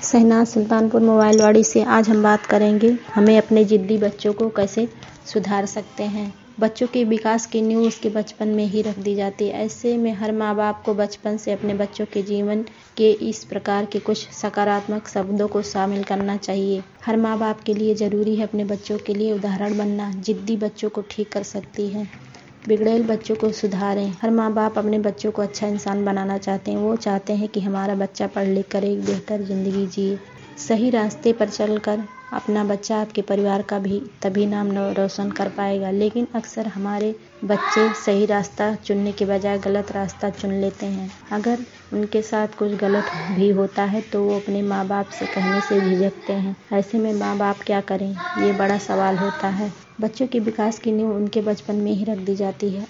शहनाज सुल्तानपुर मोबाइलवाड़ी से आज हम बात करेंगे हमें अपने ज़िद्दी बच्चों को कैसे सुधार सकते हैं। बच्चों के विकास की नींव उसके बचपन में ही रख दी जाती है। ऐसे में हर माँ बाप को बचपन से अपने बच्चों के जीवन के इस प्रकार के कुछ सकारात्मक शब्दों को शामिल करना चाहिए। हर माँ बाप के लिए ज़रूरी है अपने बच्चों के लिए उदाहरण बनना। ज़िद्दी बच्चों को ठीक कर सकती है, बिगड़ैल बच्चों को सुधारें। हर माँ बाप अपने बच्चों को अच्छा इंसान बनाना चाहते हैं। वो चाहते हैं कि हमारा बच्चा पढ़ लिख कर एक बेहतर ज़िंदगी जिए। सही रास्ते पर चलकर अपना बच्चा आपके परिवार का भी तभी नाम रोशन कर पाएगा। लेकिन अक्सर हमारे बच्चे सही रास्ता चुनने के बजाय गलत रास्ता चुन लेते हैं। अगर उनके साथ कुछ गलत भी होता है तो वो अपने माँ बाप से कहने से झिझकते हैं। ऐसे में माँ बाप क्या करें, ये बड़ा सवाल होता है। बच्चों के विकास की नींव उनके बचपन में ही रख दी जाती है।